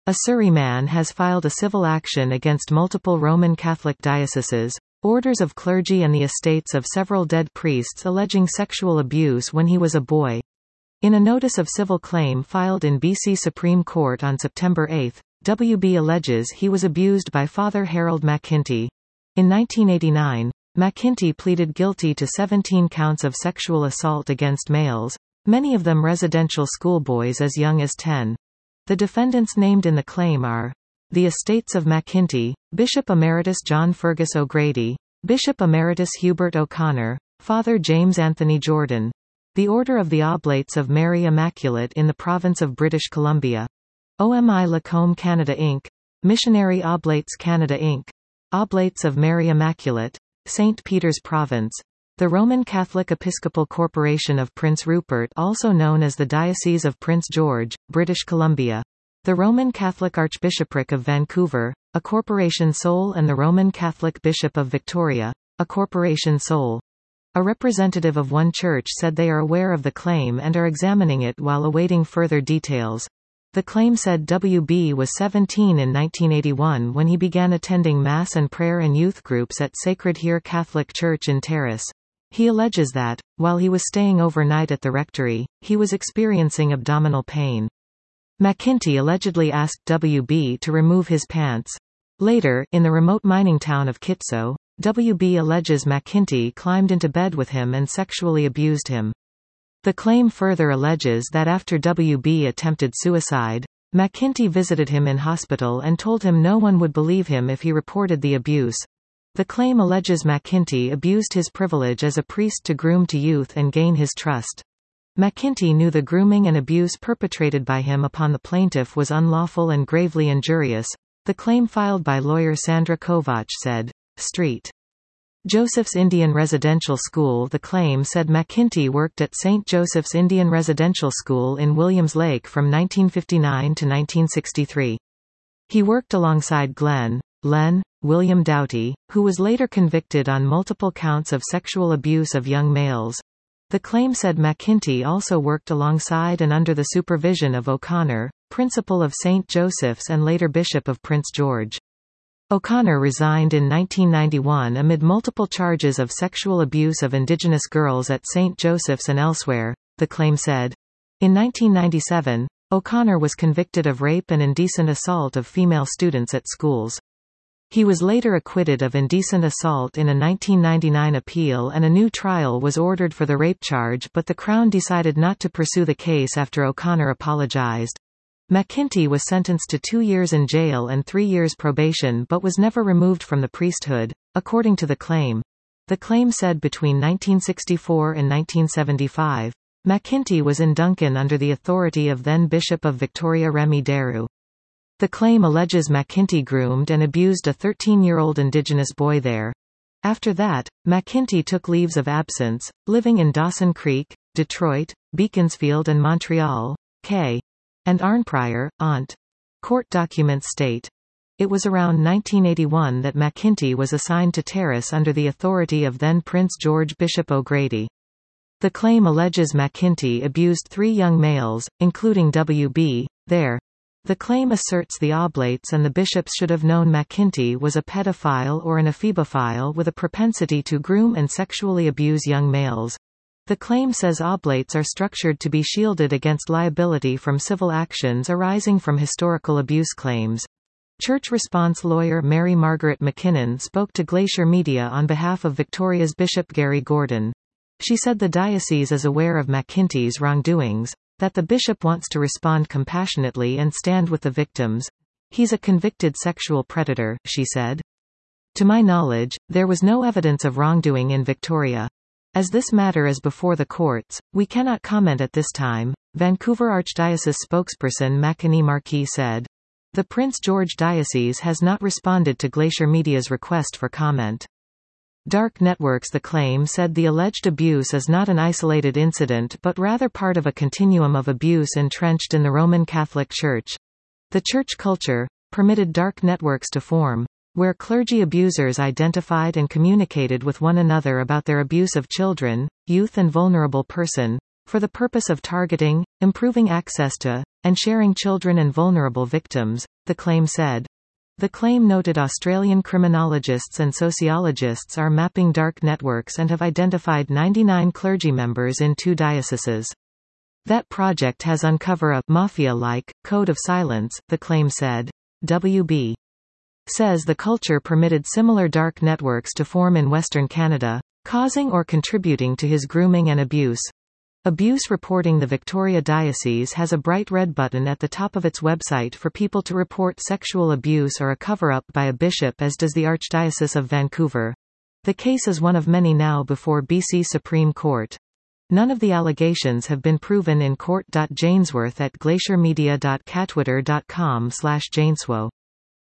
A Surrey man has filed a civil action against multiple Roman Catholic dioceses, orders of clergy and the estates of several dead priests alleging sexual abuse when he was a boy. In a notice of civil claim filed in BC Supreme Court on September 8, WB alleges he was abused by Father Harold McKinty. In 1989, McKinty pleaded guilty to 17 counts of sexual assault against males, many of them residential schoolboys as young as 10. The defendants named in the claim are the estates of McKinty, Bishop Emeritus John Fergus O'Grady, Bishop Emeritus Hubert O'Connor, Father James Anthony Jordan, the Order of the Oblates of Mary Immaculate in the Province of British Columbia, OMI Lacombe Canada Inc., Missionary Oblates Canada Inc., Oblates of Mary Immaculate, St. Peter's Province, the Roman Catholic Episcopal Corporation of Prince Rupert, also known as the Diocese of Prince George, British Columbia, the Roman Catholic Archbishopric of Vancouver, a corporation sole, and the Roman Catholic Bishop of Victoria, a corporation sole. A representative of one church said they are aware of the claim and are examining it while awaiting further details. The claim said WB was 17 in 1981 when he began attending Mass and prayer and youth groups at Sacred Heart Catholic Church in Terrace. He alleges that, while he was staying overnight at the rectory, he was experiencing abdominal pain. McKinty allegedly asked WB to remove his pants. Later, in the remote mining town of Kitso, WB alleges McKinty climbed into bed with him and sexually abused him. The claim further alleges that after WB attempted suicide, McKinty visited him in hospital and told him no one would believe him if he reported the abuse. The claim alleges McKinty abused his privilege as a priest to groom to youth and gain his trust. McKinty knew the grooming and abuse perpetrated by him upon the plaintiff was unlawful and gravely injurious. The claim filed by lawyer Sandra Kovach said, St. Joseph's Indian Residential School. The claim said McKinty worked at St. Joseph's Indian Residential School in Williams Lake from 1959 to 1963. He worked alongside Len William Doughty, who was later convicted on multiple counts of sexual abuse of young males. The claim said McKinty also worked alongside and under the supervision of O'Connor, principal of St. Joseph's and later Bishop of Prince George. O'Connor resigned in 1991 amid multiple charges of sexual abuse of Indigenous girls at St. Joseph's and elsewhere, the claim said. In 1997, O'Connor was convicted of rape and indecent assault of female students at schools. He was later acquitted of indecent assault in a 1999 appeal and a new trial was ordered for the rape charge, but the Crown decided not to pursue the case after O'Connor apologized. McKinty was sentenced to 2 years in jail and 3 years probation but was never removed from the priesthood, according to the claim. The claim said between 1964 and 1975, McKinty was in Duncan under the authority of then Bishop of Victoria Remy Daru. The claim alleges McKinty groomed and abused a 13-year-old Indigenous boy there. After that, McKinty took leaves of absence, living in Dawson Creek, Detroit, Beaconsfield and Montreal, and Arnprior, Ont. Court documents state. It was around 1981 that McKinty was assigned to Terrace under the authority of then Prince George Bishop O'Grady. The claim alleges McKinty abused 3 young males, including WB, there. The claim asserts the oblates and the bishops should have known McKinty was a pedophile or an ephebophile with a propensity to groom and sexually abuse young males. The claim says oblates are structured to be shielded against liability from civil actions arising from historical abuse claims. Church response lawyer Mary Margaret McKinnon spoke to Glacier Media on behalf of Victoria's Bishop Gary Gordon. She said the diocese is aware of McKinty's wrongdoings, that the bishop wants to respond compassionately and stand with the victims. He's a convicted sexual predator, she said. To my knowledge, there was no evidence of wrongdoing in Victoria. As this matter is before the courts, we cannot comment at this time, Vancouver Archdiocese spokesperson Makani Marquis said. The Prince George Diocese has not responded to Glacier Media's request for comment. Dark Networks. The claim said the alleged abuse is not an isolated incident but rather part of a continuum of abuse entrenched in the Roman Catholic Church. The church culture permitted dark networks to form, where clergy abusers identified and communicated with one another about their abuse of children, youth and vulnerable person, for the purpose of targeting, improving access to, and sharing children and vulnerable victims, the claim said. The claim noted Australian criminologists and sociologists are mapping dark networks and have identified 99 clergy members in 2 dioceses. That project has uncovered a mafia-like code of silence, the claim said. WB says the culture permitted similar dark networks to form in Western Canada, causing or contributing to his grooming and abuse. Abuse reporting. The Victoria Diocese has a bright red button at the top of its website for people to report sexual abuse or a cover-up by a bishop, as does the Archdiocese of Vancouver. The case is one of many now before BC Supreme Court. None of the allegations have been proven in court. Janesworth at glaciermedia.catwitter.com/Janeswo